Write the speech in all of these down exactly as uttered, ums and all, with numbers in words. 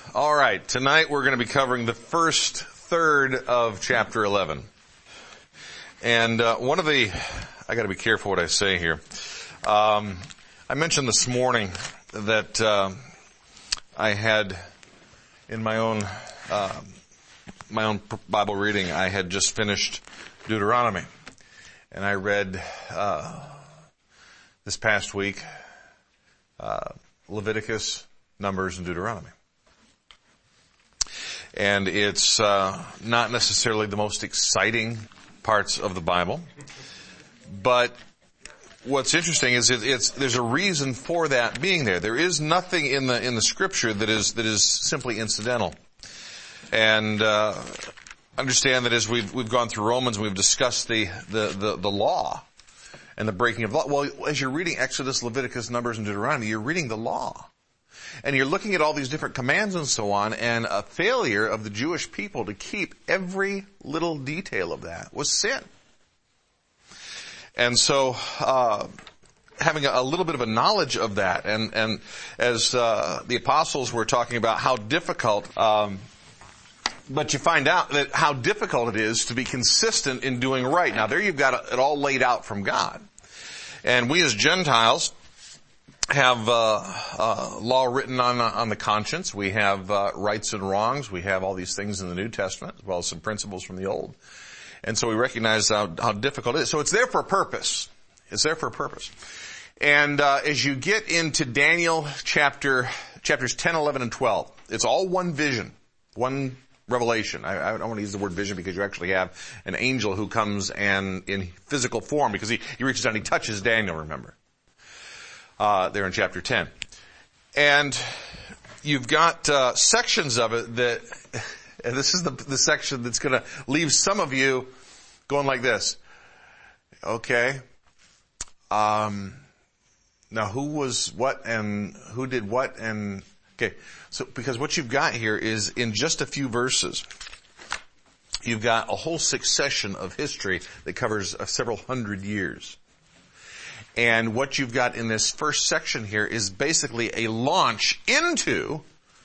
All right, tonight we're going to be covering the first third of chapter eleven. And uh, one of the, I got to be careful what I say here. Um, I mentioned this morning that uh, I had in my own uh, my own Bible reading, I had just finished Deuteronomy, and I read uh, this past week uh, Leviticus, Numbers, and Deuteronomy. And it's uh, not necessarily the most exciting parts of the Bible, but what's interesting is it, it's there's a reason for that being there. There is nothing in the in the Scripture that is that is simply incidental. And uh, understand that as we've we've gone through Romans, we've discussed the the the, the law and the breaking of law. Well, as you're reading Exodus, Leviticus, Numbers, and Deuteronomy, you're reading the law. And you're looking at all these different commands and so on, and a failure of the Jewish people to keep every little detail of that was sin. And so, uh, having a, a little bit of a knowledge of that, and, and as, uh, the apostles were talking about how difficult, um, but you find out that how difficult it is to be consistent in doing right. Now there you've got it all laid out from God. And we as Gentiles have uh, uh law written on on the conscience. We have uh, rights and wrongs. We have all these things in the New Testament, as well as some principles from the Old. And so we recognize how, how difficult it is. So it's there for a purpose. It's there for a purpose. And uh as you get into Daniel chapter chapters ten, eleven, and twelve, it's all one vision, one revelation. I, I don't want to use the word vision because you actually have an angel who comes and in physical form, because he, he reaches out and he touches Daniel, remember. Uh, there in chapter ten. And you've got, uh, sections of it that, and this is the, the section that's gonna leave some of you going like this. Okay. Um, now who was what and who did what and, okay. So, because what you've got here is in just a few verses, you've got a whole succession of history that covers uh, several hundred years. And what you've got in this first section here is basically a launch into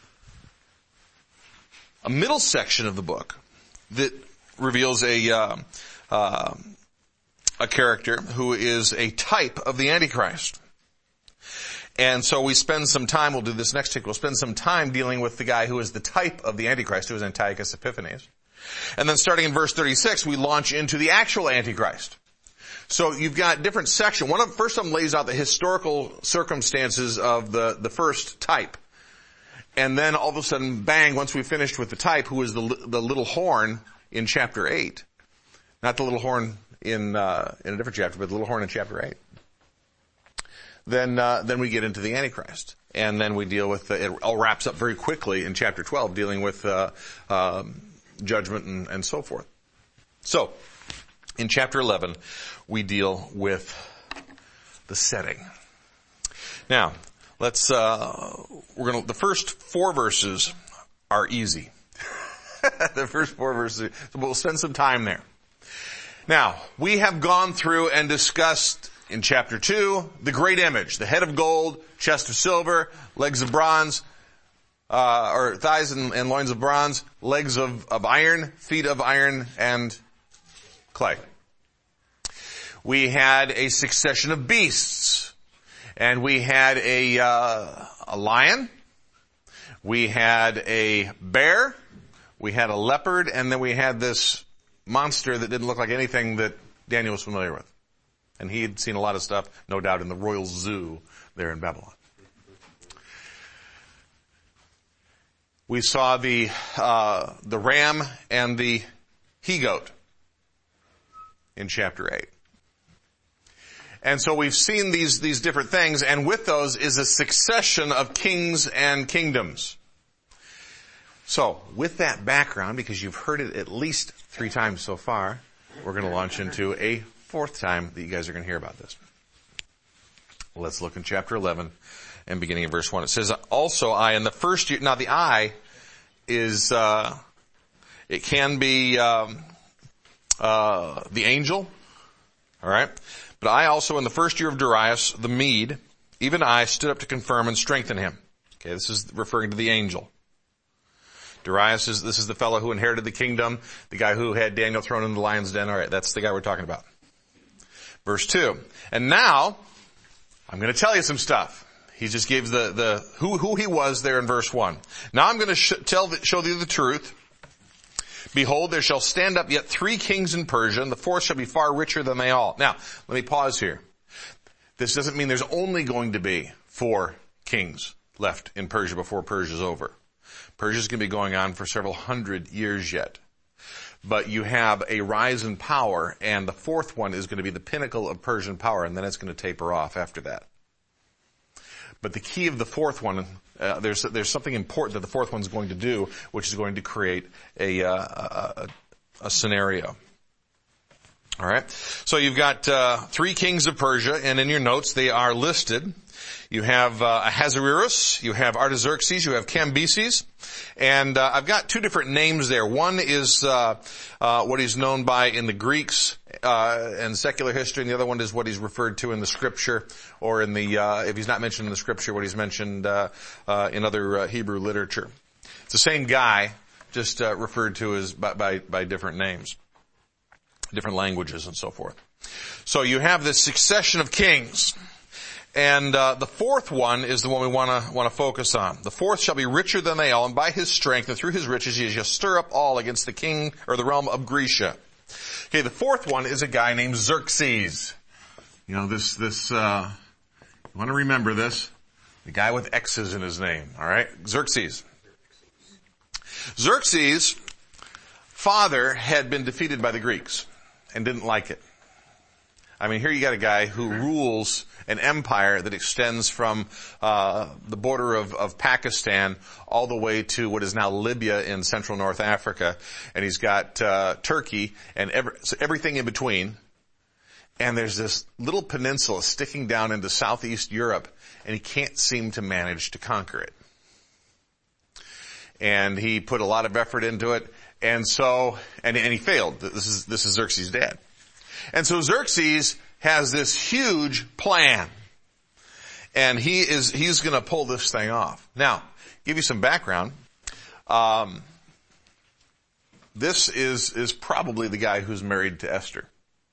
a middle section of the book that reveals a uh, uh, a character who is a type of the Antichrist. And so we spend some time, we'll do this next week, we'll spend some time dealing with the guy who is the type of the Antichrist, who is Antiochus Epiphanes. And then starting in verse thirty-six, we launch into the actual Antichrist. So you've got different sections. One of, first of them lays out the historical circumstances of the, the first type. And then all of a sudden, bang, once we finished with the type, who is the, the little horn in chapter eight. Not the little horn in, uh, in a different chapter, but the little horn in chapter eight. Then, uh, then we get into the Antichrist. And then we deal with, the, it all wraps up very quickly in chapter twelve, dealing with, uh, um, judgment and, and so forth. So, in chapter eleven, we deal with the setting. Now, let's, uh, we're gonna, the first four verses are easy. The first four verses, so we'll spend some time there. Now, we have gone through and discussed in chapter two, the great image, the head of gold, chest of silver, legs of bronze, uh, or thighs and, and loins of bronze, legs of, of iron, feet of iron, and clay. We had a succession of beasts, and we had a uh, a lion, we had a bear, we had a leopard, and then we had this monster that didn't look like anything that Daniel was familiar with. And he had seen a lot of stuff, no doubt, in the royal zoo there in Babylon. We saw the uh, the ram and the he-goat in chapter eight. And so we've seen these, these different things, and with those is a succession of kings and kingdoms. So, with that background, because you've heard it at least three times so far, we're going to launch into a fourth time that you guys are going to hear about this. Let's look in chapter eleven and beginning in verse one. It says, also I in the first year, now the I is, uh, it can be, um, uh, the angel, alright? But I also in the first year of Darius the Mede, even I stood up to confirm and strengthen him. Okay, this is referring to the angel. Darius is, this is the fellow who inherited the kingdom, the guy who had Daniel thrown in the lion's den. All right, that's the guy we're talking about. Verse two. And now, I'm going to tell you some stuff. He just gave the, the, who, who he was there in verse one. Now I'm going to sh- tell, the, show thee the truth. Behold, there shall stand up yet three kings in Persia, and the fourth shall be far richer than they all. Now, let me pause here. This doesn't mean there's only going to be four kings left in Persia before Persia's over. Persia's going to be going on for several hundred years yet. But you have a rise in power, and the fourth one is going to be the pinnacle of Persian power, and then it's going to taper off after that. But the key of the fourth one, uh, there's there's something important that the fourth one's going to do, which is going to create a uh, a, a scenario. All right. So you've got uh, three kings of Persia, and in your notes they are listed. You have uh, Ahasuerus, you have Artaxerxes, you have Cambyses, and uh, I've got two different names there. One is uh, uh, what he's known by in the Greeks uh, and secular history, and the other one is what he's referred to in the Scripture, or in the uh, if he's not mentioned in the Scripture, what he's mentioned uh, uh, in other uh, Hebrew literature. It's the same guy, just uh, referred to as by, by by different names, different languages, and so forth. So you have this succession of kings. And uh, the fourth one is the one we want to want to focus on. The fourth shall be richer than they all, and by his strength and through his riches he shall stir up all against the king or the realm of Grecia. Okay, the fourth one is a guy named Xerxes. You know, this this uh you want to remember this, the guy with X's in his name. All right, Xerxes. Xerxes' father had been defeated by the Greeks and didn't like it. I mean, here you got a guy who rules an empire that extends from uh the border of, of Pakistan all the way to what is now Libya in central North Africa, and he's got uh Turkey and every, so everything in between. And there's this little peninsula sticking down into southeast Europe, and he can't seem to manage to conquer it. And he put a lot of effort into it, and so and, and he failed. This is this is Xerxes' dad. And so Xerxes has this huge plan. And he is, he's gonna pull this thing off. Now, give you some background. Um, this is, is probably the guy who's married to Esther.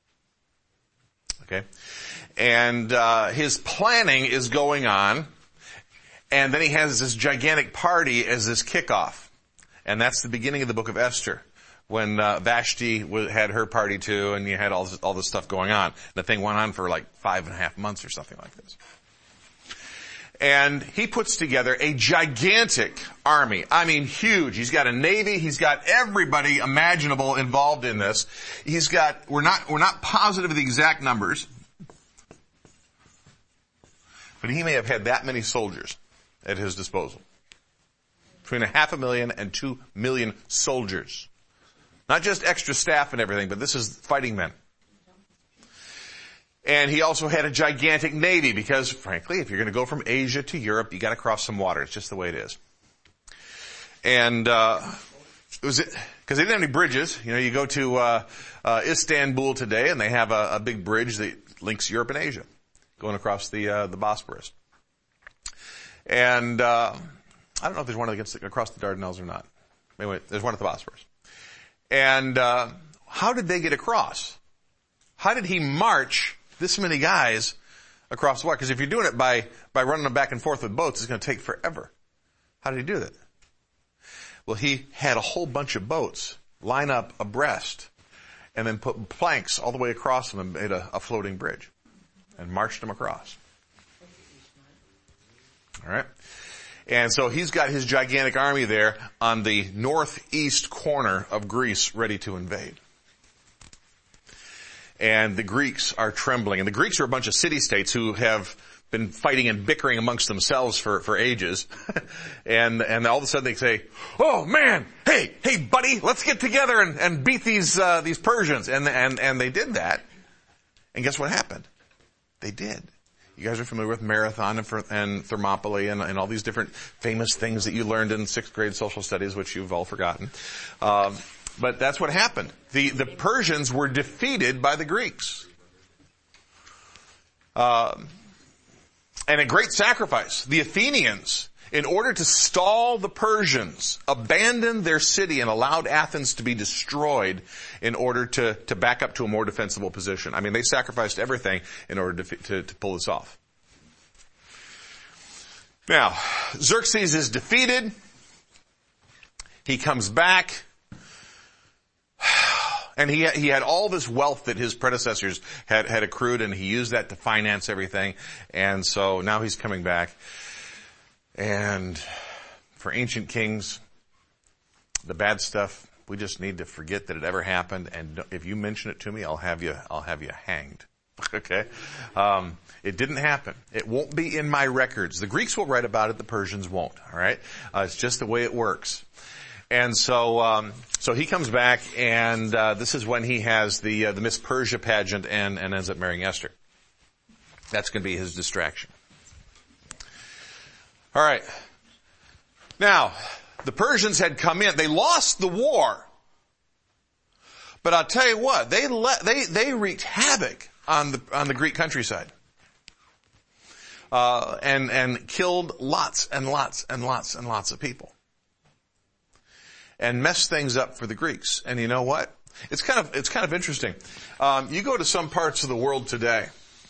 Okay? And, uh, his planning is going on. And then he has this gigantic party as this kickoff. And that's the beginning of the book of Esther. When uh, Vashti w- had her party too, and you had all this, all this stuff going on. The thing went on for like five and a half months or something like this. And he puts together a gigantic army. I mean, huge. He's got a navy. He's got everybody imaginable involved in this. He's got, we're not, we're not positive of the exact numbers, but he may have had that many soldiers at his disposal. Between a half a million and two million soldiers. Not just extra staff and everything, but this is fighting men. And he also had a gigantic navy because, frankly, if you're going to go from Asia to Europe, you got to cross some water. It's just the way it is. And uh it was because they didn't have any bridges. You know, you go to uh, uh Istanbul today, and they have a, a big bridge that links Europe and Asia, going across the uh, the Bosporus. And uh I don't know if there's one against across the Dardanelles or not. Anyway, there's one at the Bosporus. And uh how did they get across? How did he march this many guys across the water? Because if you're doing it by by running them back and forth with boats, it's going to take forever. How did he do that? Well, he had a whole bunch of boats line up abreast and then put planks all the way across them and made a, a floating bridge and marched them across. All right. And so he's got his gigantic army there on the northeast corner of Greece ready to invade. And the Greeks are trembling. And the Greeks are a bunch of city-states who have been fighting and bickering amongst themselves for, for ages. and, and all of a sudden they say, oh man, hey, hey buddy, let's get together and, and beat these, uh, these Persians. And, and, and they did that. And guess what happened? They did. You guys are familiar with Marathon and, and Thermopylae and, and all these different famous things that you learned in sixth grade social studies, which you've all forgotten. Um, but that's what happened. The, the Persians were defeated by the Greeks. Um, and a great sacrifice. The Athenians, in order to stall the Persians, abandoned their city and allowed Athens to be destroyed in order to, to back up to a more defensible position. I mean, they sacrificed everything in order to, to, to pull this off. Now, Xerxes is defeated. He comes back. And he, he had all this wealth that his predecessors had, had accrued, and he used that to finance everything. And so now he's coming back. And for ancient kings, the bad stuff, we just need to forget that it ever happened. And if you mention it to me, I'll have you, I'll have you hanged. Okay? Um, it didn't happen. It won't be in my records. The Greeks will write about it, the Persians won't. All right? Uh, it's just the way it works. And so, um, so he comes back, and uh, this is when he has the uh, the Miss Persia pageant and, and ends up marrying Esther. That's going to be his distraction. All right. Now, the Persians had come in. They lost the war, but I'll tell you what, they let, they they wreaked havoc on the on the Greek countryside, uh, and and killed lots and lots and lots and lots of people. And mess things up for the Greeks. And you know what? It's kind of, it's kind of interesting. Um, you go to some parts of the world today,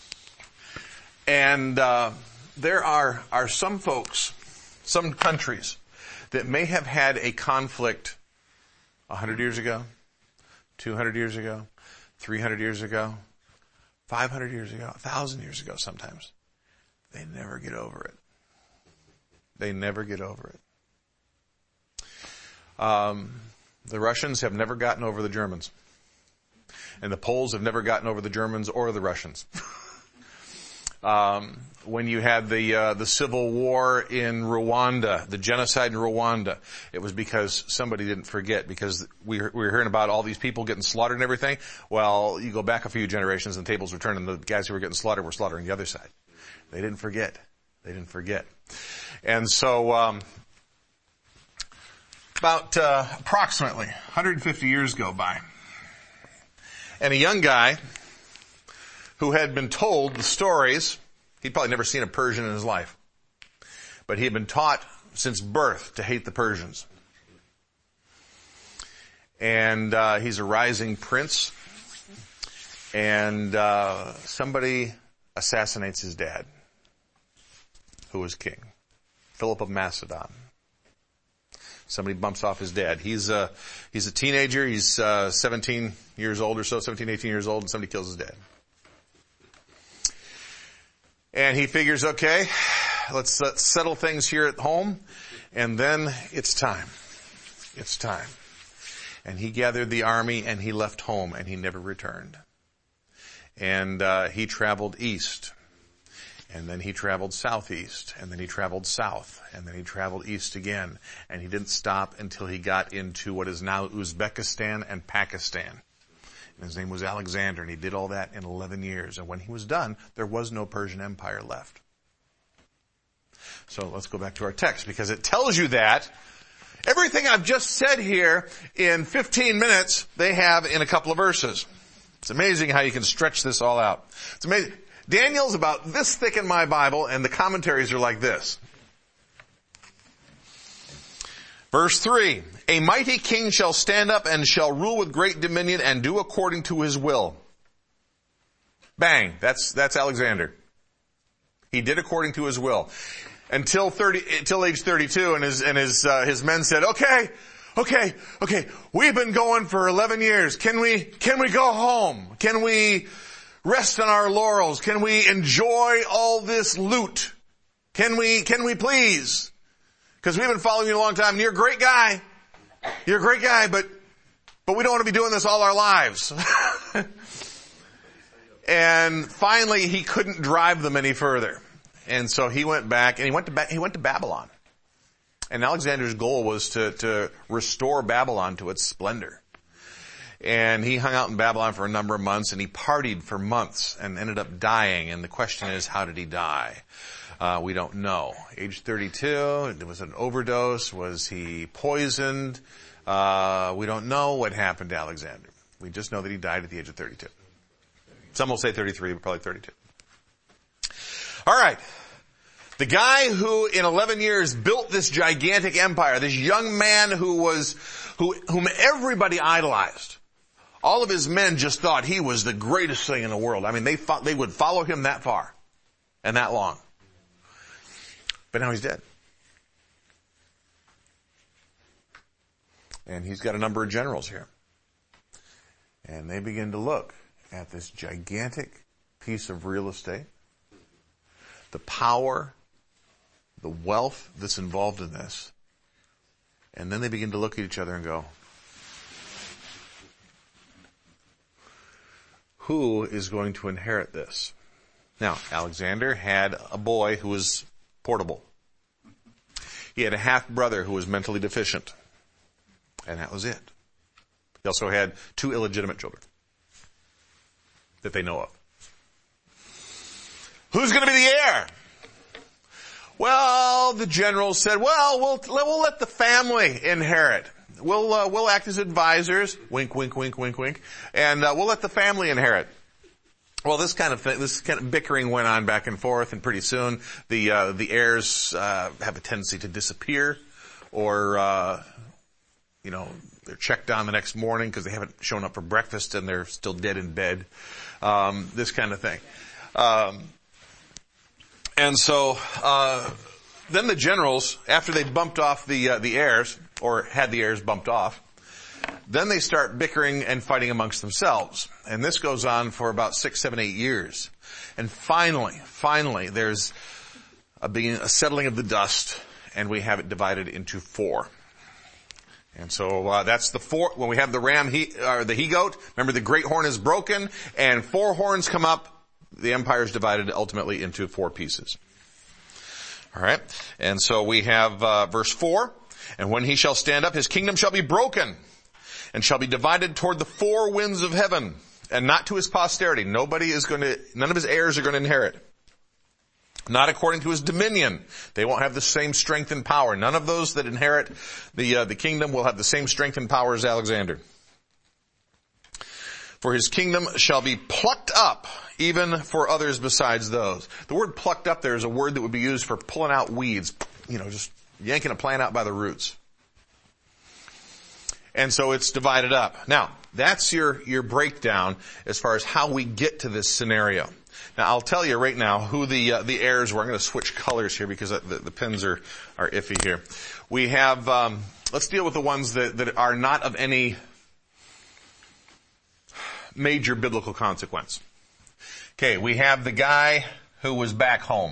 and, uh, there are, are some folks, some countries that may have had a conflict a hundred years ago, two hundred years ago, three hundred years ago, five hundred years ago, a thousand years ago sometimes. They never get over it. They never get over it. Um, the Russians have never gotten over the Germans. And the Poles have never gotten over the Germans or the Russians. um, when you had the, uh, the civil war in Rwanda, the genocide in Rwanda, it was because somebody didn't forget, because we, we were hearing about all these people getting slaughtered and everything. Well, you go back a few generations and the tables were turned, and the guys who were getting slaughtered were slaughtering the other side. They didn't forget. They didn't forget. And so, um, About uh, approximately one hundred fifty years go by, and a young guy who had been told the stories, he'd probably never seen a Persian in his life, but he had been taught since birth to hate the Persians. And uh, he's a rising prince, and uh, somebody assassinates his dad, who was king, Philip of Macedon. Somebody bumps off his dad. He's a, he's a teenager. He's uh, seventeen years old or so, seventeen, eighteen years old, and somebody kills his dad. And he figures, okay, let's, let's settle things here at home, and then it's time. It's time. And he gathered the army, and he left home, and he never returned. And uh, he traveled east. And then he traveled southeast, and then he traveled south, and then he traveled east again, and he didn't stop until he got into what is now Uzbekistan and Pakistan. And his name was Alexander, and he did all that in eleven years. And when he was done, there was no Persian Empire left. So let's go back to our text, because it tells you that everything I've just said here in fifteen minutes, they have in a couple of verses. It's amazing how you can stretch this all out. It's amazing. Daniel's about this thick in my Bible, and the commentaries are like this. Verse three, a mighty king shall stand up and shall rule with great dominion and do according to his will. Bang. That's, that's Alexander. He did according to his will. Until thirty, until age thirty-two, and his, and his, uh, his men said, okay, okay, okay, we've been going for eleven years. Can we, can we go home? Can we rest on our laurels? Can we enjoy all this loot? Can we, can we please? Because we've been following you a long time, and you're a great guy. You're a great guy, but, but we don't want to be doing this all our lives. And finally, he couldn't drive them any further. And so he went back, and he went to, ba- he went to Babylon. And Alexander's goal was to, to restore Babylon to its splendor. And he hung out in Babylon for a number of months, and he partied for months and ended up dying. And the question is, how did he die? Uh, we don't know. Age thirty-two, it was an overdose. Was he poisoned? Uh, we don't know what happened to Alexander. We just know that he died at the age of thirty-two. Some will say thirty-three, but probably thirty-two. All right. The guy who in eleven years built this gigantic empire, this young man who was, who, whom everybody idolized. All of his men just thought he was the greatest thing in the world. I mean, they thought they would follow him that far and that long. But now he's dead. And he's got a number of generals here. And they begin to look at this gigantic piece of real estate, the power, the wealth that's involved in this. And then they begin to look at each other and go, who is going to inherit this? Now, Alexander had a boy who was portable. He had a half-brother who was mentally deficient. And that was it. He also had two illegitimate children that they know of. Who's going to be the heir? Well, the generals said, well, we'll, we'll let the family inherit. We'll, uh, we'll act as advisors. Wink, wink, wink, wink, wink. And, uh, we'll let the family inherit. Well, this kind of thing, this kind of bickering went on back and forth, and pretty soon the, uh, the heirs, uh, have a tendency to disappear, or, uh, you know, they're checked on the next morning because they haven't shown up for breakfast and they're still dead in bed. Um, this kind of thing. Um, and so, uh, then the generals, after they bumped off the, uh, the heirs, or had the heirs bumped off, then they start bickering and fighting amongst themselves. And this goes on for about six, seven, eight years. And finally, finally, there's a, being, a settling of the dust, and we have it divided into four. And so uh, that's the four. When we have the ram, he, or the he-goat, remember the great horn is broken, and four horns come up. The empire is divided ultimately into four pieces. All right, and so we have uh, verse four. And when he shall stand up, his kingdom shall be broken, and shall be divided toward the four winds of heaven, and not to his posterity. Nobody is going to, none of his heirs are going to inherit. Not according to his dominion. They won't have the same strength and power. None of those that inherit the uh, the kingdom will have the same strength and power as Alexander. For his kingdom shall be plucked up, even for others besides those. The word plucked up there is a word that would be used for pulling out weeds. You know, just yanking a plant out by the roots. And so it's divided up. Now, that's your, your breakdown as far as how we get to this scenario. Now, I'll tell you right now who the uh, the heirs were. I'm going to switch colors here because the, the pens are, are iffy here. We have, um, let's deal with the ones that, that are not of any major biblical consequence. Okay, we have the guy who was back home.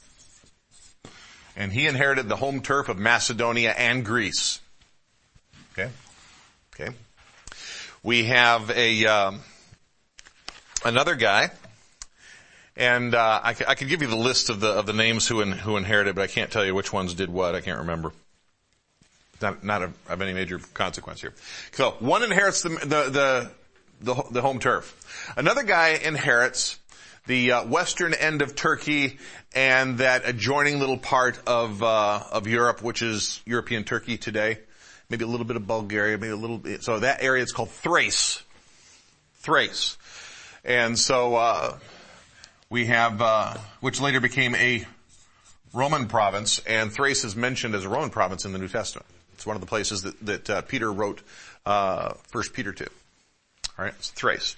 And he inherited the home turf of Macedonia and Greece. Okay? Okay. We have a, um, another guy. And, uh, I, I could give you the list of the, of the names who, in, who inherited, but I can't tell you which ones did what. I can't remember. Not, not of, of any major consequence here. So, one inherits the, the, the, the, the home turf. Another guy inherits the uh, western end of Turkey and that adjoining little part of, uh, of Europe, which is European Turkey today. Maybe a little bit of Bulgaria, maybe a little bit. So that area is called Thrace. Thrace. And so, uh, we have, uh, which later became a Roman province, and Thrace is mentioned as a Roman province in the New Testament. It's one of the places that, that uh, Peter wrote, uh, First Peter to. All right, it's Thrace.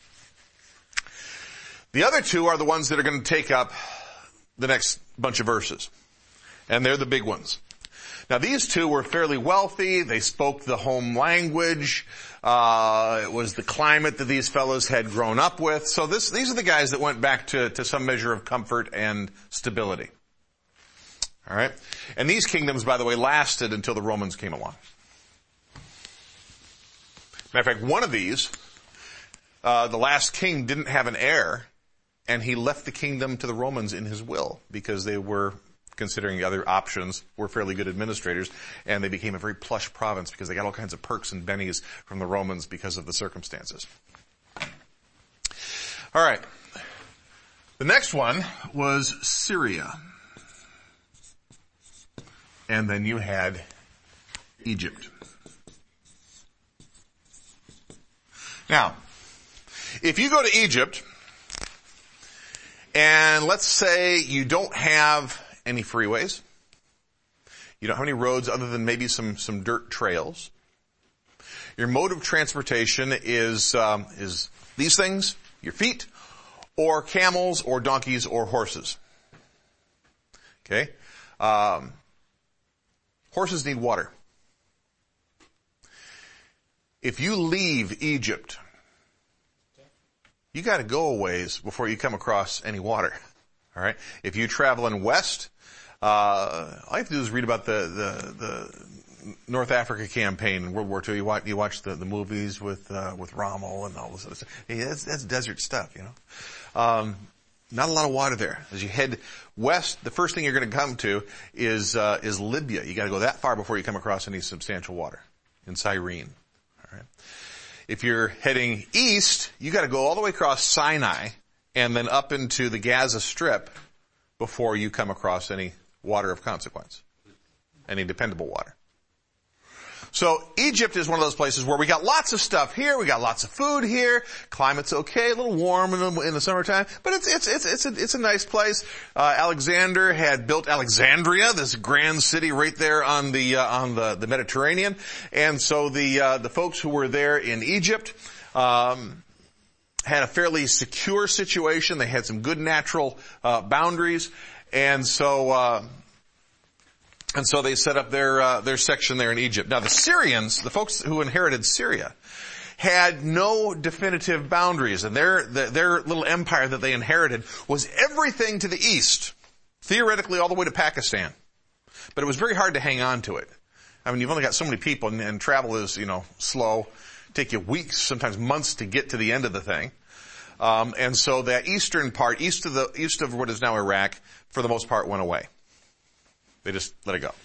The other two are the ones that are going to take up the next bunch of verses. And they're the big ones. Now these two were fairly wealthy. They spoke the home language. Uh, it was the climate that these fellows had grown up with. So this, these are the guys that went back to, to some measure of comfort and stability. All right? And these kingdoms, by the way, lasted until the Romans came along. Matter of fact, one of these, uh, the last king didn't have an heir, and he left the kingdom to the Romans in his will because they were, considering the other options, were fairly good administrators, and they became a very plush province because they got all kinds of perks and bennies from the Romans because of the circumstances. All right. The next one was Syria. And then you had Egypt. Now, if you go to Egypt, and let's say you don't have any freeways. You don't have any roads other than maybe some, some dirt trails. Your mode of transportation is, um, is these things, your feet, or camels, or donkeys, or horses. Okay? Um, horses need water. If you leave Egypt, you gotta go a ways before you come across any water. Alright? If you're traveling west, uh, all you have to do is read about the, the, the North Africa campaign in World War Two. You watch, you watch the, the movies with, uh, with Rommel and all this other stuff. Hey, that's, that's desert stuff, you know. Um, not a lot of water there. As you head west, the first thing you're gonna come to is, uh, is Libya. You gotta go that far before you come across any substantial water in Cyrene. Alright. If you're heading east, you gotta go all the way across Sinai and then up into the Gaza Strip before you come across any water of consequence. Any dependable water. So Egypt is one of those places where we got lots of stuff here, we got lots of food here, climate's okay, a little warm in the, in the summertime, but it's, it's, it's, it's a, it's a nice place. Uh, Alexander had built Alexandria, this grand city right there on the, uh, on the, the Mediterranean. And so the, uh, the folks who were there in Egypt, um, had a fairly secure situation. They had some good natural, uh, boundaries. And so, uh, And so they set up their, uh, their section there in Egypt. Now the Syrians, the folks who inherited Syria, had no definitive boundaries, and their, their, their little empire that they inherited was everything to the east, theoretically all the way to Pakistan. But it was very hard to hang on to it. I mean, you've only got so many people, and, and travel is, you know, slow. Take you weeks, sometimes months to get to the end of the thing. Um, and so that eastern part, east of the, east of what is now Iraq, for the most part went away. They just let it go.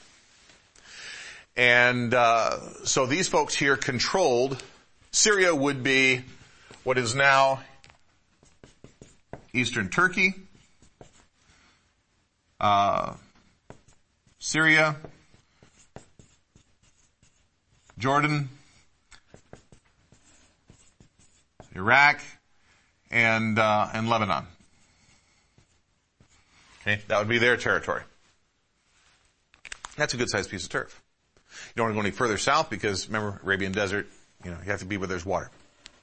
And uh so these folks here controlled, Syria would be what is now eastern Turkey, uh Syria, Jordan, Iraq, and uh and Lebanon. Okay, that would be their territory. That's a good sized piece of turf. You don't want to go any further south because, remember, Arabian desert, you know, you have to be where there's water.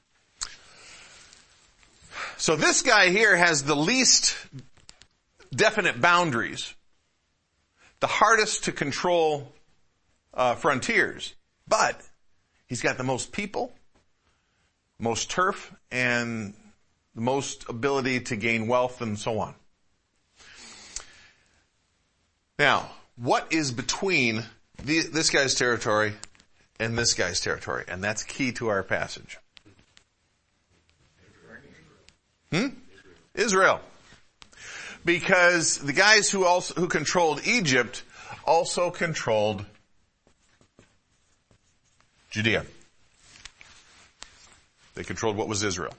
So this guy here has the least definite boundaries, the hardest to control uh, frontiers, but he's got the most people, most turf, and the most ability to gain wealth and so on. Now, what is between the, this guy's territory and this guy's territory? And that's key to our passage. Hmm? Israel. Because the guys who also, who controlled Egypt also controlled Judea. They controlled what was Israel.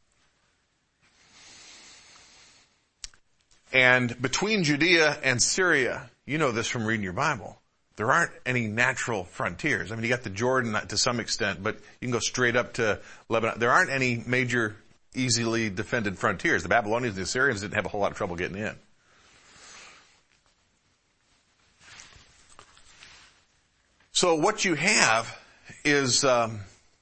And between Judea and Syria, you know this from reading your Bible, there aren't any natural frontiers. I mean, you got the Jordan to some extent, but you can go straight up to Lebanon. There aren't any major, easily defended frontiers. The Babylonians and the Assyrians didn't have a whole lot of trouble getting in. So what you have is um,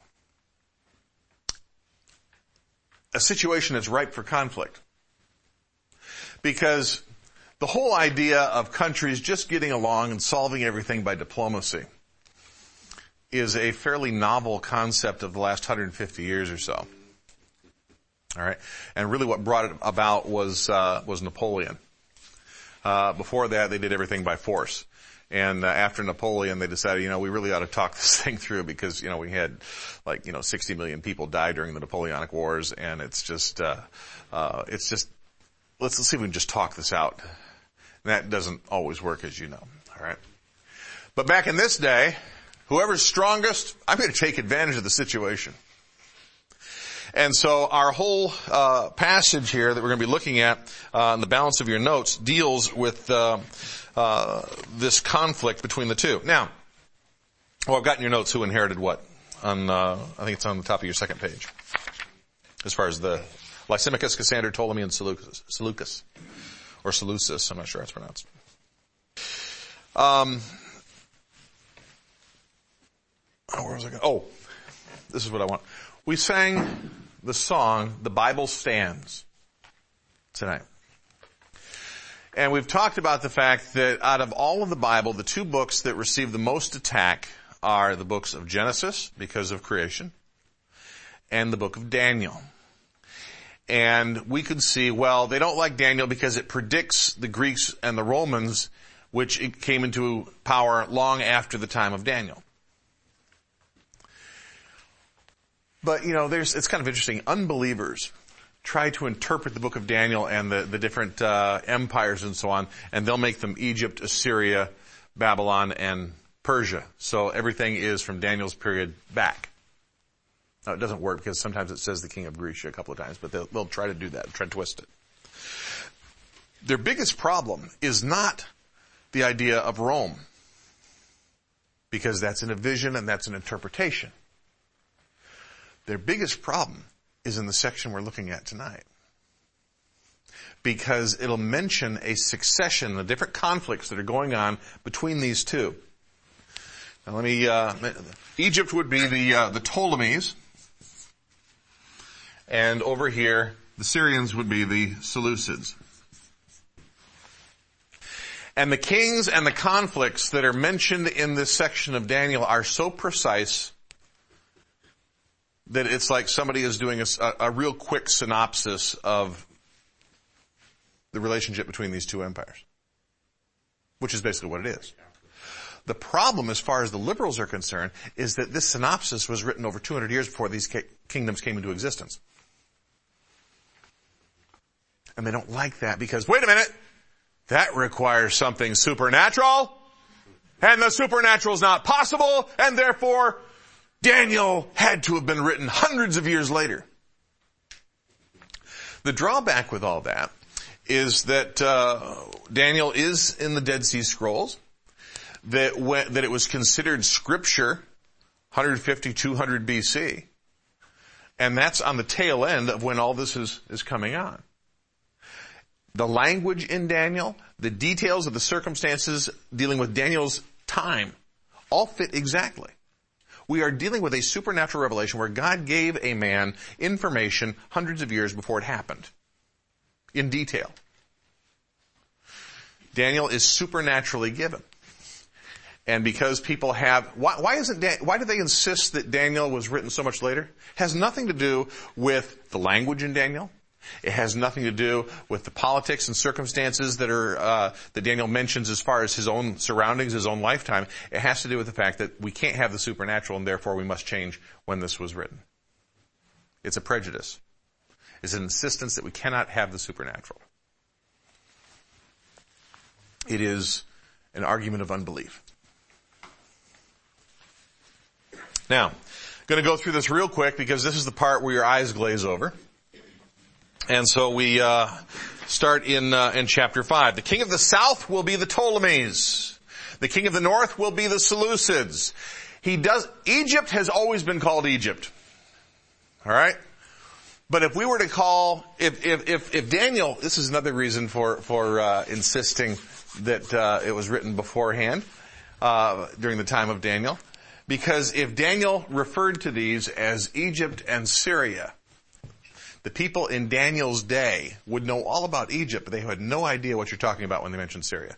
a situation that's ripe for conflict. Because the whole idea of countries just getting along and solving everything by diplomacy is a fairly novel concept of the last one hundred fifty years or so. All right, and really, what brought it about was uh, was Napoleon. Uh, before that, they did everything by force, and uh, after Napoleon, they decided, you know, we really ought to talk this thing through because, you know, we had like, you know, sixty million people die during the Napoleonic Wars, and it's just, uh, uh, it's just. Let's, let's see if we can just talk this out. And that doesn't always work, as you know. All right. But back in this day, whoever's strongest, I'm going to take advantage of the situation. And so our whole uh, passage here that we're going to be looking at uh, in the balance of your notes deals with uh, uh, this conflict between the two. Now, well, I've got in your notes who inherited what. On uh, I think it's on the top of your second page, as far as the Lysimachus, Cassander, Ptolemy, and Seleucus. Seleucus. Or Seleucus, I'm not sure how it's pronounced. Um, oh, where was I going? Oh, this is what I want. We sang the song, "The Bible Stands," tonight. And we've talked about the fact that out of all of the Bible, the two books that receive the most attack are the books of Genesis, because of creation, and the book of Daniel. And we could see, well, they don't like Daniel because it predicts the Greeks and the Romans, which it came into power long after the time of Daniel. But, you know, there's, it's kind of interesting. Unbelievers try to interpret the book of Daniel and the, the different uh, empires and so on, and they'll make them Egypt, Assyria, Babylon, and Persia. So everything is from Daniel's period back. Now, it doesn't work because sometimes it says the king of Greece a couple of times, but they'll, they'll try to do that, try to twist it. Their biggest problem is not the idea of Rome, because that's in a vision and that's an interpretation. Their biggest problem is in the section we're looking at tonight, because it'll mention a succession of different conflicts that are going on between these two. Now let me, uh, Egypt would be the, uh, the Ptolemies, and over here, the Syrians would be the Seleucids. And the kings and the conflicts that are mentioned in this section of Daniel are so precise that it's like somebody is doing a, a real quick synopsis of the relationship between these two empires, which is basically what it is. The problem, as far as the liberals are concerned, is that this synopsis was written over two hundred years before these kingdoms came into existence. And they don't like that because, wait a minute, that requires something supernatural, and the supernatural is not possible, and therefore Daniel had to have been written hundreds of years later. The drawback with all that is that uh, Daniel is in the Dead Sea Scrolls, that when, that it was considered scripture one fifty, two hundred B C, and that's on the tail end of when all this is, is coming on. The language in Daniel, the details of the circumstances dealing with Daniel's time, all fit exactly. We are dealing with a supernatural revelation where God gave a man information hundreds of years before it happened, in detail. Daniel is supernaturally given. And because people have, why, why isn't Dan, why do they insist that Daniel was written so much later? It has nothing to do with the language in Daniel. It has nothing to do with the politics and circumstances that are uh, that Daniel mentions as far as his own surroundings, his own lifetime. It has to do with the fact that we can't have the supernatural, and therefore we must change when this was written. It's a prejudice. It's an insistence that we cannot have the supernatural. It is an argument of unbelief. Now, I'm going to go through this real quick because this is the part where your eyes glaze over. And so we uh start in uh, in chapter five. The king of the south will be the Ptolemies. The king of the north will be the Seleucids. He does Egypt has always been called Egypt. All right? But if we were to call if if if, if Daniel, this is another reason for for uh insisting that uh it was written beforehand uh during the time of Daniel, because if Daniel referred to these as Egypt and Syria, the people in Daniel's day would know all about Egypt, but they had no idea what you're talking about when they mentioned Syria.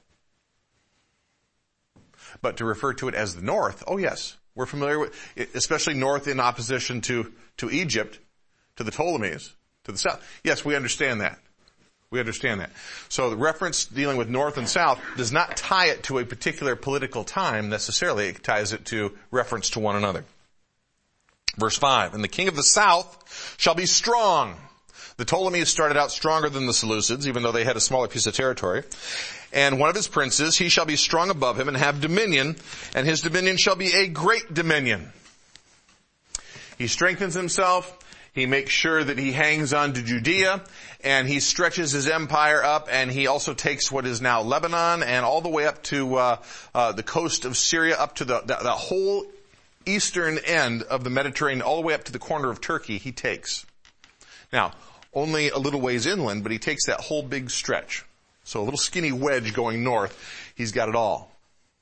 But to refer to it as the north, oh yes, we're familiar with, especially north in opposition to, to Egypt, to the Ptolemies, to the south. Yes, we understand that. We understand that. So the reference dealing with north and south does not tie it to a particular political time necessarily. It ties it to reference to one another. Verse five, and the king of the south shall be strong. The Ptolemies started out stronger than the Seleucids, even though they had a smaller piece of territory. And one of his princes, he shall be strong above him and have dominion, and his dominion shall be a great dominion. He strengthens himself. He makes sure that he hangs on to Judea, and he stretches his empire up, and he also takes what is now Lebanon and all the way up to uh, uh the coast of Syria, up to the, the, the whole eastern end of the Mediterranean, all the way up to the corner of Turkey, he takes. Now, only a little ways inland, but he takes that whole big stretch. So a little skinny wedge going north, he's got it all.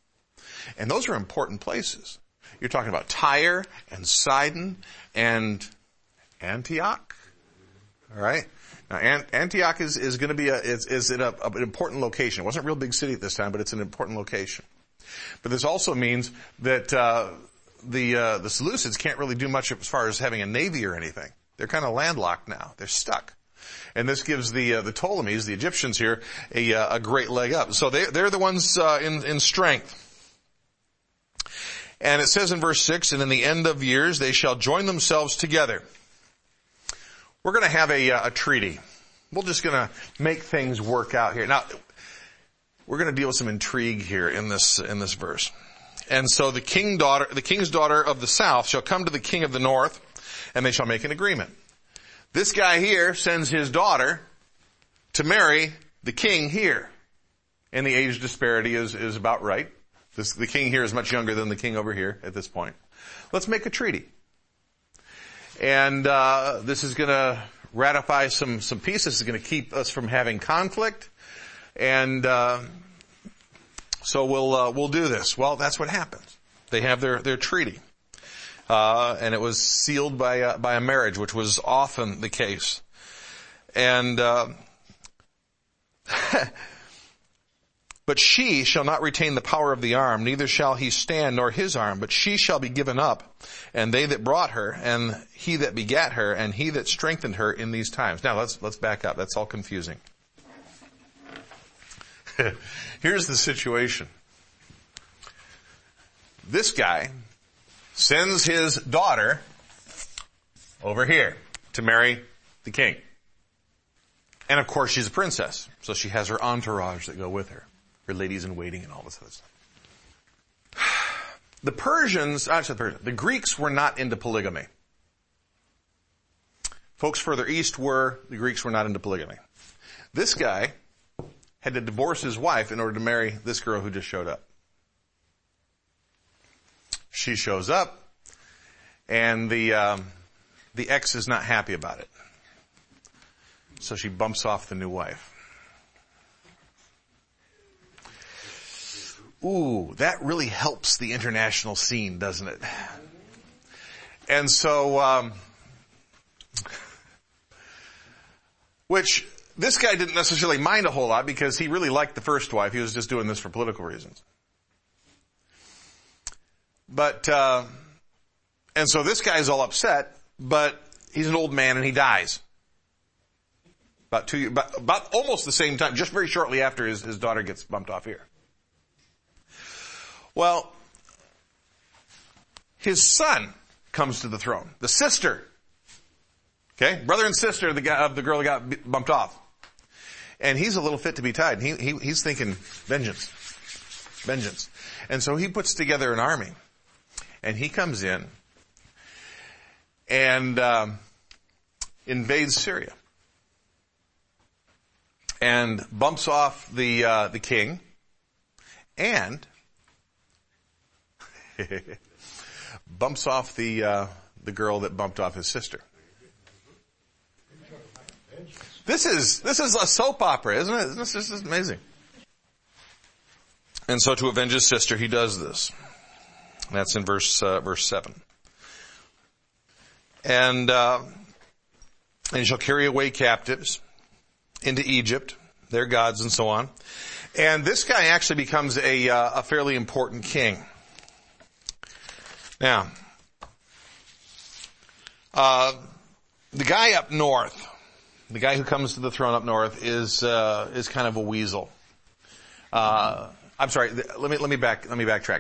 And those are important places. You're talking about Tyre and Sidon and Antioch. All right. Now, Antioch is, is going to be a, is, is in a, an important location. It wasn't a real big city at this time, but it's an important location. But this also means that, uh, the, uh, the Seleucids can't really do much as far as having a navy or anything. They're kind of landlocked now. They're stuck. And this gives the, uh, the Ptolemies, the Egyptians here, a, uh, a great leg up. So they, they're the ones, uh, in, in strength. And it says in verse six, and in the end of years they shall join themselves together. We're going to have a, a treaty. We're just going to make things work out here. Now, we're going to deal with some intrigue here in this, in this verse. And so the king daughter, the king's daughter of the south shall come to the king of the north, and they shall make an agreement. This guy here sends his daughter to marry the king here. And the age disparity is, is about right. This, the king here is much younger than the king over here at this point. Let's make a treaty. And, uh, this is gonna ratify some, some peace. This is gonna keep us from having conflict. And, uh, so we'll, uh, we'll do this. Well, that's what happens. They have their, their treaty. Uh, and it was sealed by a, by a marriage, which was often the case. And, uh, but she shall not retain the power of the arm, neither shall he stand nor his arm, but she shall be given up, and they that brought her, and he that begat her, and he that strengthened her in these times. Now let's, let's back up. That's all confusing. Here's the situation. This guy sends his daughter over here to marry the king. And of course she's a princess, so she has her entourage that go with her. Her ladies in waiting and all this other stuff. The Persians, actually the Persians, the Greeks were not into polygamy. Folks further east were, the Greeks were not into polygamy. This guy had to divorce his wife in order to marry this girl who just showed up. She shows up, and the, um, the ex is not happy about it. So she bumps off the new wife. Ooh, that really helps the international scene, doesn't it? And so, um, which this guy didn't necessarily mind a whole lot because he really liked the first wife. He was just doing this for political reasons. But, uh, and so this guy's all upset, but he's an old man and he dies. About two, about, about almost the same time, just very shortly after his, his daughter gets bumped off here. Well, his son comes to the throne. The sister, okay, brother and sister of the guy, of the girl that got bumped off, and he's a little fit to be tied. He, he he's thinking vengeance, vengeance, and so he puts together an army, and he comes in and um, invades Syria and bumps off the uh, the king and bumps off the uh, the girl that bumped off his sister. This is this is a soap opera, isn't it? This is amazing. And so, to avenge his sister, he does this. That's in verse uh, verse seven. And uh, and he shall carry away captives into Egypt, their gods, and so on. And this guy actually becomes a uh, a fairly important king. Now, uh, the guy up north, the guy who comes to the throne up north is, uh, is kind of a weasel. Uh, I'm sorry, let me, let me back, let me backtrack.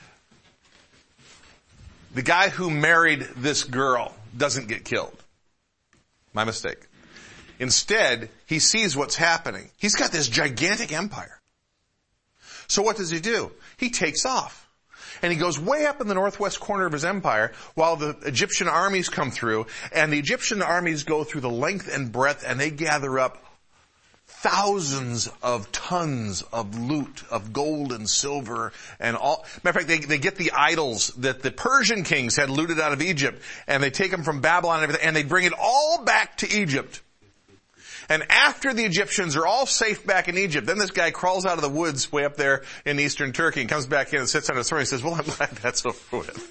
The guy who married this girl doesn't get killed. My mistake. Instead, he sees what's happening. He's got this gigantic empire. So what does he do? He takes off. And he goes way up in the northwest corner of his empire while the Egyptian armies come through. And the Egyptian armies go through the length and breadth and they gather up thousands of tons of loot, of gold and silver and all. Matter of fact, they, they get the idols that the Persian kings had looted out of Egypt and they take them from Babylon and everything and they bring it all back to Egypt. And after the Egyptians are all safe back in Egypt, then this guy crawls out of the woods way up there in eastern Turkey and comes back in and sits on his throne and says, well, I'm glad that's over with.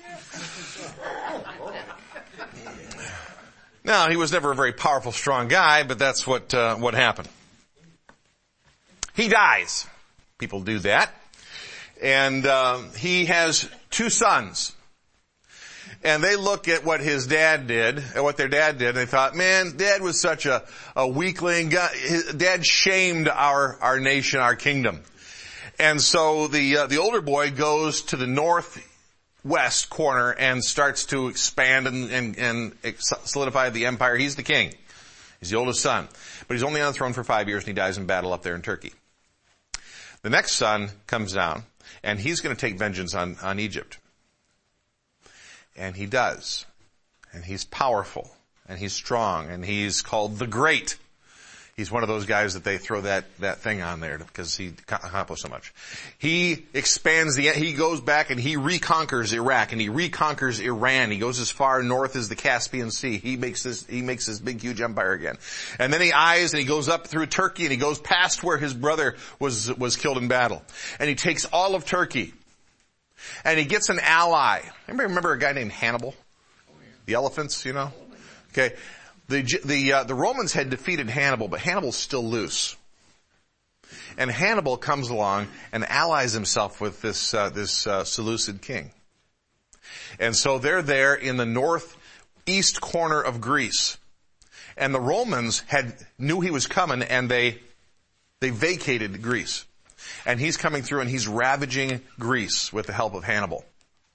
Now, he was never a very powerful, strong guy, but that's what, uh, what happened. He dies. People do that. And, um, he has two sons. And they look at what his dad did, at what their dad did, and they thought, man, Dad was such a, a weakling. His dad shamed our, our nation, our kingdom. And so the, uh, the older boy goes to the northwest corner and starts to expand and, and, and solidify the empire. He's the king. He's the oldest son. But he's only on the throne for five years and he dies in battle up there in Turkey. The next son comes down and he's going to take vengeance on, on Egypt. And he does. And he's powerful. And he's strong. And he's called the Great. He's one of those guys that they throw that, that thing on there because he accomplished so much. He expands the, he goes back and he reconquers Iraq and he reconquers Iran. He goes as far north as the Caspian Sea. He makes this, he makes this big, huge empire again. And then he eyes and he goes up through Turkey and he goes past where his brother was, was killed in battle. And he takes all of Turkey. And he gets an ally. Anybody remember a guy named Hannibal? The elephants, you know? Okay. The, the, uh, the Romans had defeated Hannibal, but Hannibal's still loose. And Hannibal comes along and allies himself with this, uh, this, uh, Seleucid king. And so they're there in the northeast corner of Greece. And the Romans had, knew he was coming and they, they vacated Greece. And he's coming through and he's ravaging Greece with the help of Hannibal.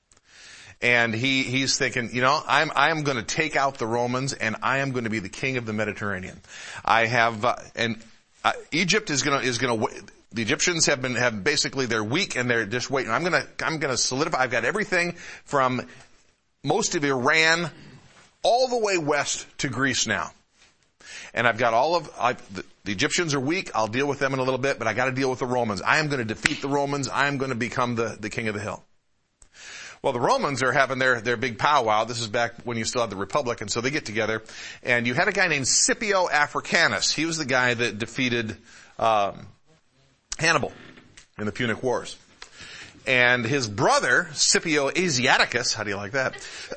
And he, he's thinking, you know, I'm, I'm going to take out the Romans and I am going to be the king of the Mediterranean. I have, uh, and uh, Egypt is going to, is going to, the Egyptians have been, have basically, they're weak and they're just waiting. I'm going to, I'm going to solidify. I've got everything from most of Iran all the way west to Greece now. And I've got all of, I, the, the Egyptians are weak. I'll deal with them in a little bit, but I got to deal with the Romans. I am going to defeat the Romans. I am going to become the, the king of the hill. Well, the Romans are having their, their big powwow. This is back when you still had the Republic, and so they get together. And you had a guy named Scipio Africanus. He was the guy that defeated um, Hannibal in the Punic Wars. And his brother, Scipio Asiaticus, how do you like that,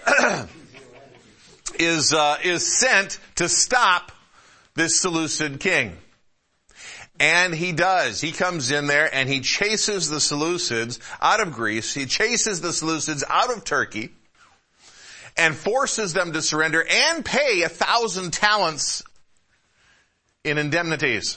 is uh, is sent to stop this Seleucid king. And he does. He comes in there and he chases the Seleucids out of Greece. He chases the Seleucids out of Turkey and forces them to surrender and pay a thousand talents in indemnities.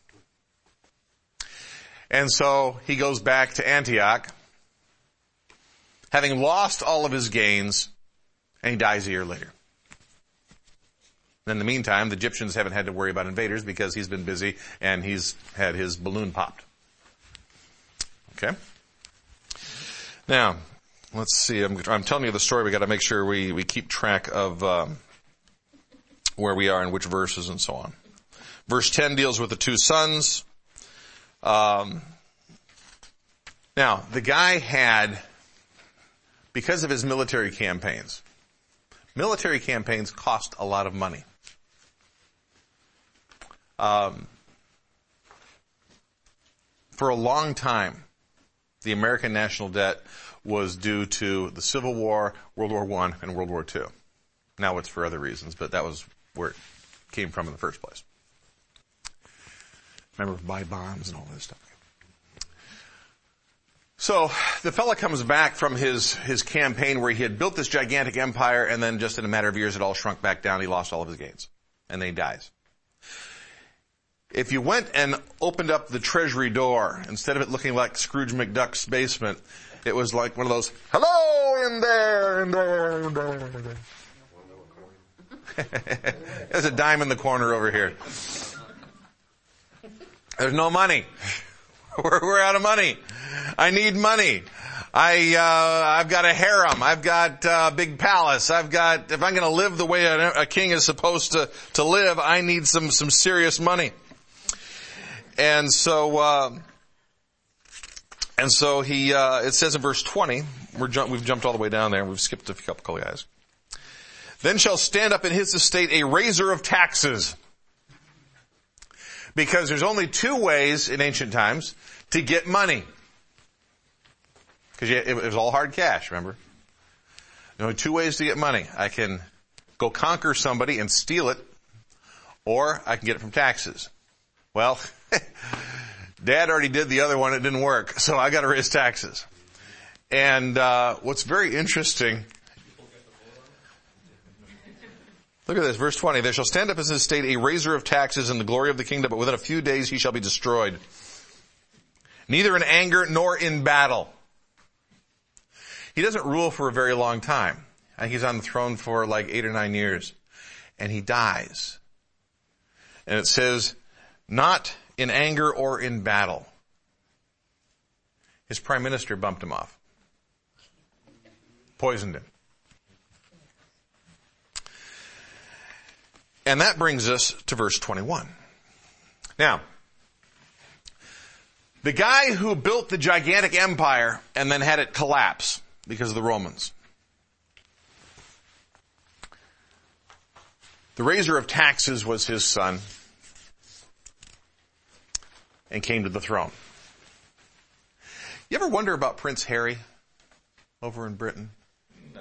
And so he goes back to Antioch, having lost all of his gains, and he dies a year later. In the meantime, the Egyptians haven't had to worry about invaders because he's been busy and he's had his balloon popped. Okay? Now, let's see. I'm, I'm telling you the story. We got to make sure we, we keep track of um, where we are and which verses and so on. Verse ten deals with the two sons. Um, now, the guy had, because of his military campaigns, military campaigns cost a lot of money. Um, for a long time, the American national debt was due to the Civil War, World War One, and World War Two. Now it's for other reasons, but that was where it came from in the first place. Remember, buy bonds and all this stuff. So the fella comes back from his, his campaign where he had built this gigantic empire, and then just in a matter of years it all shrunk back down. He lost all of his gains. And then he dies. If you went and opened up the treasury door, instead of it looking like Scrooge McDuck's basement, it was like one of those, hello in there, in there, in there, in there. There's a dime in the corner over here. There's no money. We're, we're out of money. I need money. I, uh, I've got a harem. I've got a big palace. I've got, if I'm going to live the way a, a king is supposed to, to live, I need some, some serious money. And so, uh, and so he, uh, it says in verse twenty, we're jump, we've jumped all the way down there and we've skipped a couple of guys. Then shall stand up in his estate a raiser of taxes. Because there's only two ways in ancient times to get money. Because it was all hard cash, remember? There are only two ways to get money. I can go conquer somebody and steal it, or I can get it from taxes. Well, Dad already did the other one. It didn't work, so I got to raise taxes. And uh what's very interesting, look at this, verse twenty. There shall stand up in his state a raiser of taxes in the glory of the kingdom, but within a few days he shall be destroyed. Neither in anger nor in battle. He doesn't rule for a very long time. I think he's on the throne for like eight or nine years. And he dies. And it says, not in anger or in battle. His prime minister bumped him off. Poisoned him. And that brings us to verse twenty-one. Now, the guy who built the gigantic empire and then had it collapse because of the Romans, the raiser of taxes was his son and came to the throne. You ever wonder about Prince Harry over in Britain? No.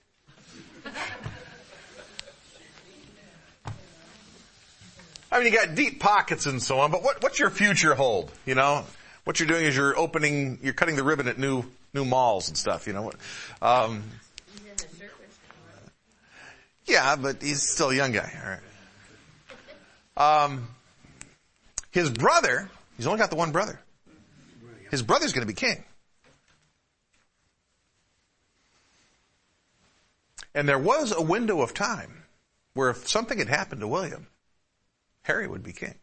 I mean, you got deep pockets and so on, but what, what's your future hold? You know, what you're doing is you're opening, you're cutting the ribbon at new, new malls and stuff, you know. Um, yeah, but he's still a young guy, all right. Um, his brother, he's only got the one brother. His brother's going to be king. And there was a window of time where if something had happened to William, Harry would be king.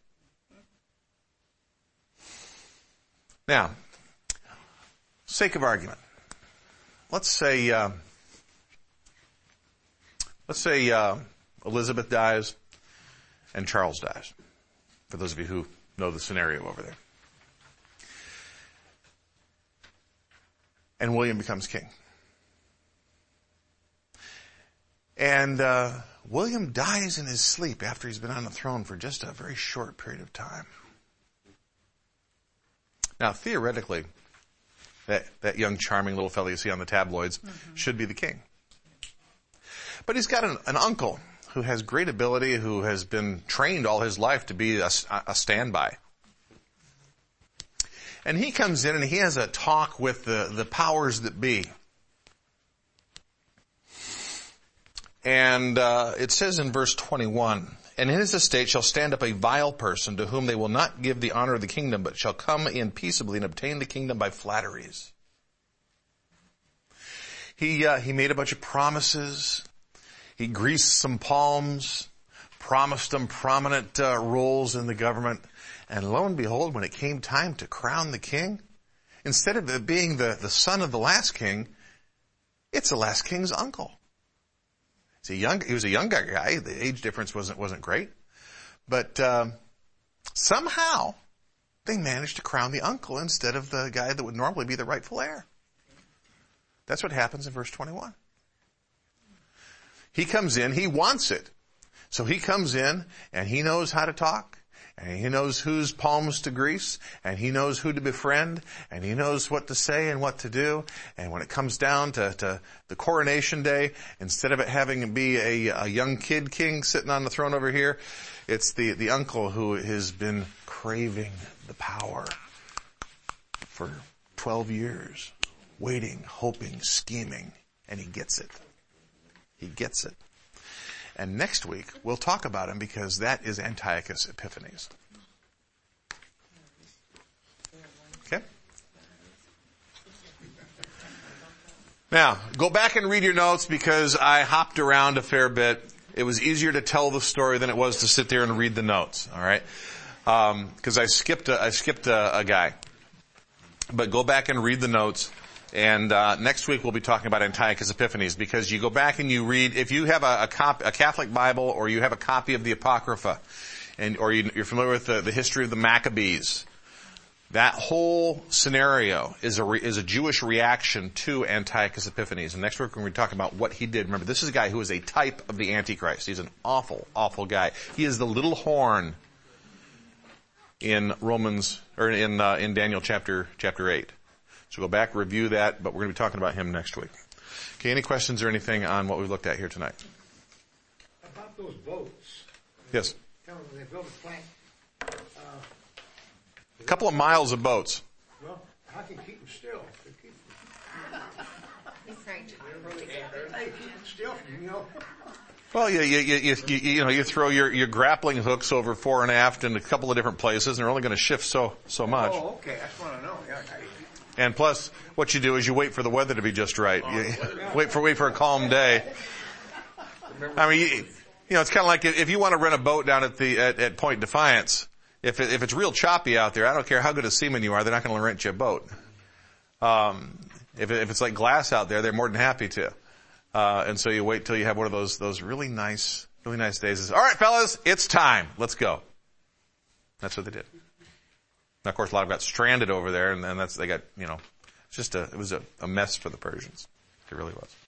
Now, sake of argument, let's say, uh, let's say uh, Elizabeth dies and Charles dies. For those of you who know the scenario over there, and William becomes king. And uh, William dies in his sleep after he's been on the throne for just a very short period of time. Now, theoretically, that, that young, charming little fellow you see on the tabloids mm-hmm. should be the king. But he's got an, an uncle who has great ability, who has been trained all his life to be a, a standby. And he comes in and he has a talk with the, the powers that be. And uh, it says in verse twenty-one, and in his estate shall stand up a vile person to whom they will not give the honor of the kingdom, but shall come in peaceably and obtain the kingdom by flatteries. He uh, he made a bunch of promises. He greased some palms, promised them prominent uh, roles in the government. And lo and behold, when it came time to crown the king, instead of it being the, the son of the last king, it's the last king's uncle. He's a young, he was a younger guy. The age difference wasn't, wasn't great. But, um, somehow they managed to crown the uncle instead of the guy that would normally be the rightful heir. That's what happens in verse twenty-one. He comes in, he wants it. So he comes in and he knows how to talk. And he knows whose palms to grease, and he knows who to befriend, and he knows what to say and what to do. And when it comes down to, to the coronation day, instead of it having to be a, a young kid king sitting on the throne over here, it's the, the uncle who has been craving the power for twelve years, waiting, hoping, scheming, and he gets it. He gets it. And next week, we'll talk about him because that is Antiochus Epiphanes. Okay? Now, go back and read your notes because I hopped around a fair bit. It was easier to tell the story than it was to sit there and read the notes, all right? Um, because I skipped a, I skipped a, a guy. But go back and read the notes. And uh next week we'll be talking about Antiochus Epiphanes because you go back and you read, if you have a, a, cop, a Catholic Bible or you have a copy of the Apocrypha, and or you, you're familiar with the, the history of the Maccabees, that whole scenario is a, re, is a Jewish reaction to Antiochus Epiphanes. And next week we're going to be talking about what he did. Remember, this is a guy who is a type of the Antichrist. He's an awful, awful guy. He is the little horn in Romans, or in, uh, in Daniel chapter, chapter eight. So go back, review that, but we're going to be talking about him next week. Okay, any questions or anything on what we've looked at here tonight? About those boats. Yes. Tell them they built a plank. Uh, A couple of miles of boats. well, how can you keep them still? They keep, He's very tired. they keep them still, you know. Well, you, you, you, you, you know, you throw your, your grappling hooks over fore and aft in a couple of different places, and they're only going to shift so, so much. Oh, okay. That's what I know. Yeah, I, And plus, what you do is you wait for the weather to be just right. You, wait for, wait for a calm day. I mean, you, you know, it's kind of like if you want to rent a boat down at the, at, at Point Defiance, if it, if it's real choppy out there, I don't care how good a seaman you are, they're not going to rent you a boat. Um, if it, if it's like glass out there, they're more than happy to. Uh, and so you wait till you have one of those, those really nice, really nice days. It's, all right, fellas, it's time. Let's go. That's what they did. Now, of course, a lot of them got stranded over there, and then that's, they got, you know, it's just a, it was a, a mess for the Persians. It really was.